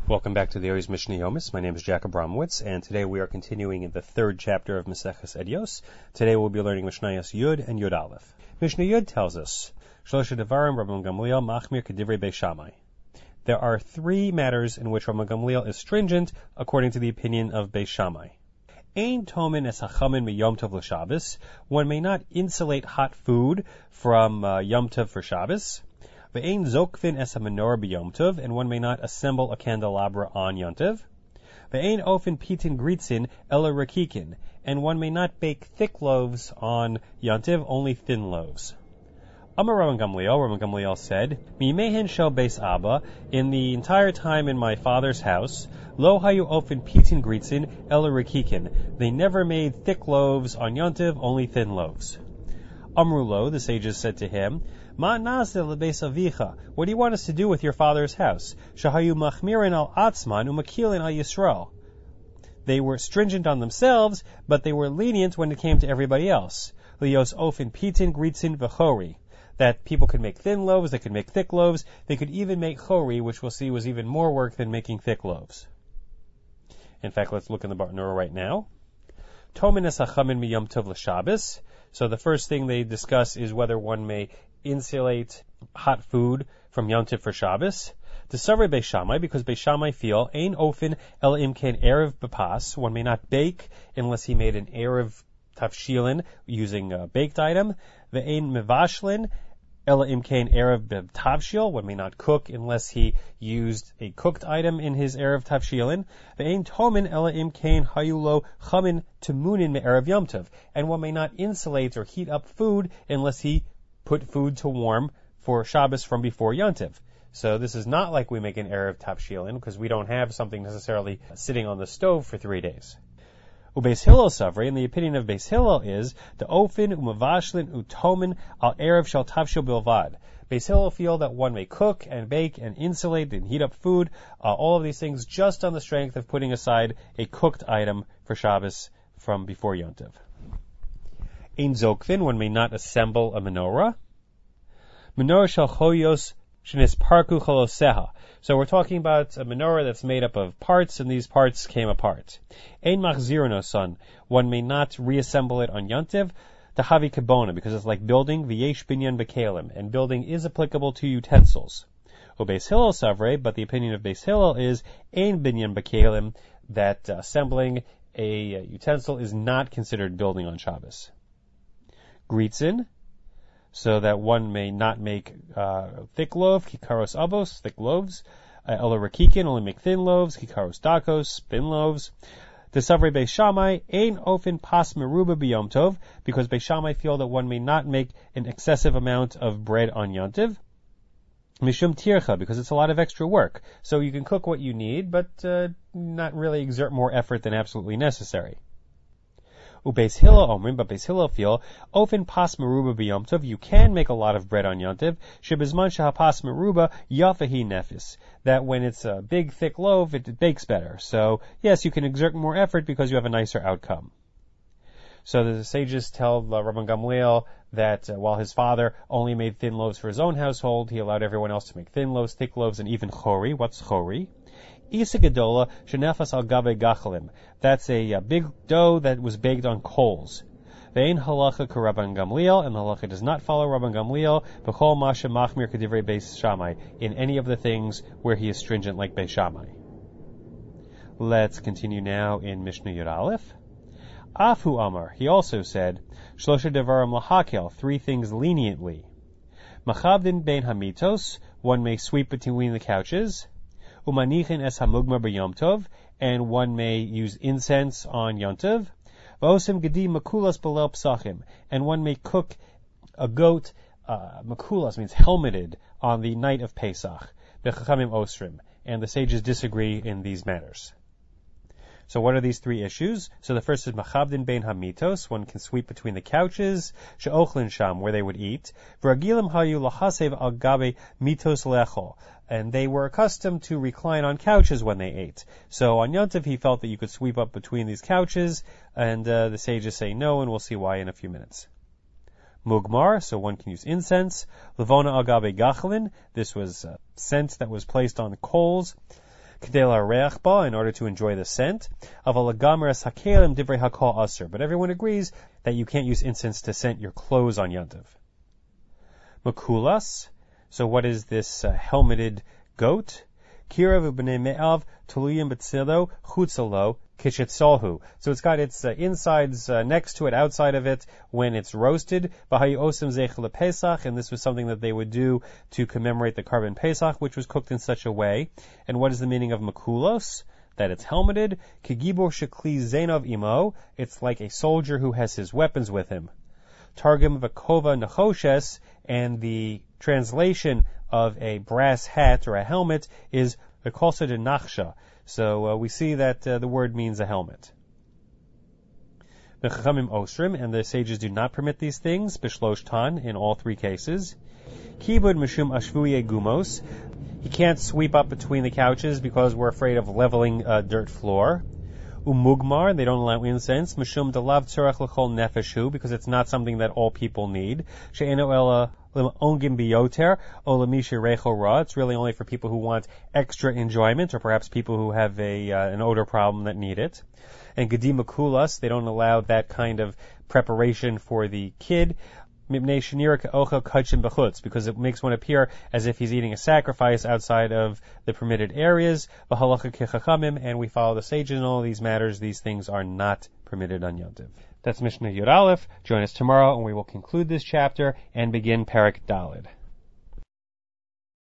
Welcome back to the Aries Mishnah Yomis. My name is Jack Abramowitz, and today we are continuing in the third chapter of Maseches Edios. Today we'll be learning Mishnayos Yud and Yud Aleph. Mishnah Yud tells us, Shlosha Devarim Rabban Gamliel Machmir Kedivrei Beis Shammai. There are three matters in which Rabban Gamliel is stringent according to the opinion of Beis Shammai. Ein tomin es hachamin mi Yom Tov l'Shabbos. One may not insulate hot food from Yom Tov for Shabbos. Ve'ein zokvin es ha-menorah b'Yom Tov, and one may not assemble a candelabra on Yom Tov. Ve'ein ofen pitin gritzin ela rakikin, and one may not bake thick loaves on Yom Tov, only thin loaves. Amar Rabban Gamliel said, Mimehen shel beis Abba, in the entire time in my father's house, lo hayu ofen pitin gritzin ela rakikin, they never made thick loaves on Yom Tov, only thin loaves. Amrulo, the sages said to him, Ma naseh lebeis avicha, what do you want us to do with your father's house? Shahayu machmirin al atzman umakilin al Yisrael. They were stringent on themselves, but they were lenient when it came to everybody else. Lios ofen pitin gritzin v'chori, that people could make thin loaves, they could make thick loaves, they could even make chori, which we'll see was even more work than making thick loaves. In fact, let's look in the Bartanura right now. Tomin es hachamin mi Yom Tov l'Shabbos. So the first thing they discuss is whether one may insulate hot food from Yom Tov for Shabbos. To Savrei Beis Shammai, because Beis Shammai feel, Ein ofen el imken erev b'pas, one may not bake unless he made an erev tafshilin using a baked item. Ve'ein mevashlin el imken erev b'tavshil, one may not cook unless he used a cooked item in his erev tavshilin. Ve'ein tomin el imken hayulo chamin temunin me'erev Yom Tov, and one may not insulate or heat up food unless he put food to warm for Shabbos from before Yom Tov. So this is not like we make an erev tavshilin, because we don't have something necessarily sitting on the stove for 3 days. Ubeis Hillel Savrei, and the opinion of Beis Hillel is the ofin umavashlin utomin al erev shel tavshil bilvad. Beis Hillel feel that one may cook and bake and insulate and heat up food, all of these things just on the strength of putting aside a cooked item for Shabbos from before Yom Tov. Ein zokvin, one may not assemble a menorah. Menorah shel choyos shenisparku choloseha. So we're talking about a menorah that's made up of parts, and these parts came apart. Ein machzirno son, one may not reassemble it on Yom Tov, tahavi kabona, because it's like building, v'yesh binyan bekalim, and building is applicable to utensils. Ubeis Hillel savrei, but the opinion of Beis Hillel is ein binyan bekalim, that assembling a utensil is not considered building on Shabbos. Gritzin, so that one may not make thick loaf, kikaros abos, thick loaves. Ela rakikin, only make thin loaves, kikaros dakos, thin loaves. The Savrei Beis Shammai, ein ofen pas meruba b'Yom Tov, because Beis Shammai feel that one may not make an excessive amount of bread on Yom Tov. Mishum tircha, because it's a lot of extra work. So you can cook what you need, but not really exert more effort than absolutely necessary. Ubeis Hillel omrim, but Beis Hillel feel, ofen pas meruba b'Yom Tov, you can make a lot of bread on Yom Tov, shebizman shehapas meruba yafahi nefis, that when it's a big thick loaf, it bakes better. So yes, you can exert more effort because you have a nicer outcome. So the sages tell Rabban Gamliel that while his father only made thin loaves for his own household, he allowed everyone else to make thin loaves, thick loaves, and even chori. What's chori? Isa gedola shenefas al gabe gachalim. That's a big dough that was baked on coals. Ve'ein halacha ka Rabban Gamliel, and the halacha does not follow Rabban Gamliel, b'chol masha machmir kedivrei Beis Shammai, in any of the things where he is stringent like Beis Shammai. Let's continue now in Mishnah Yud Aleph. Afu Amar, he also said, Shlosha devarim lahakel, 3 things leniently. Machavdin bein hamitos, one may sweep between the couches. Umanichin es hamugma b'Yom Tov, and one may use incense on Yom Tov. V'osim gedi makulas belel psachim, and one may cook a goat, makulas means helmeted, on the night of Pesach. B'chachamim osrim, and the sages disagree in these matters. So what are these 3 issues? So the first is machavdin bein hamitos, one can sweep between the couches, she'ochlin sham, where they would eat, v'ragilim hayu lahasev al gabe mitos lechol, and they were accustomed to recline on couches when they ate. So on Yom Tov he felt that you could sweep up between these couches, and the sages say no, and we'll see why in a few minutes. Mugmar, so one can use incense. Levona al gabe gachlin, this was scent that was placed on coals. K'dei reach ba, in order to enjoy the scent. Aval hagamer es hakelim divrei hakol aser. But everyone agrees that you can't use incense to scent your clothes on Yontiv. Makulas. So what is this helmeted goat? Kirav b'nei me'av tuluyim b'tzilo chutzalo kishetsolhu. So it's got its insides next to it, outside of it, when it's roasted. V'hayu osem zeichel Pesach, and this was something that they would do to commemorate the Karban Pesach, which was cooked in such a way. And what is the meaning of makulos? That it's helmeted. Kigibor shekli zainov imo. It's like a soldier who has his weapons with him. Targum v'kova nechoshes, and the translation of a brass hat or a helmet is v'kolsa de nachsha. So we see that the word means a helmet. V'chachamim osrim, and the sages do not permit these things, b'shlosh tan, in all three cases. Kibud mishum ashvuye gumos. You can't sweep up between the couches because we're afraid of leveling a dirt floor. Umugmar, they don't allow incense. Mishum delav tzarach l'chol nefeshu, because it's not something that all people need. She'eno ela ongim biyoter o lemishi recho ra. It's really only for people who want extra enjoyment, or perhaps people who have an odor problem that need it. And gedim makulas, they don't allow that kind of preparation for the kid. Because it makes one appear as if he's eating a sacrifice outside of the permitted areas. And we follow the sages in all of these matters. These things are not permitted on Yom Tov. That's Mishnah Yud Aleph. Join us tomorrow and we will conclude this chapter and begin Perek Daled.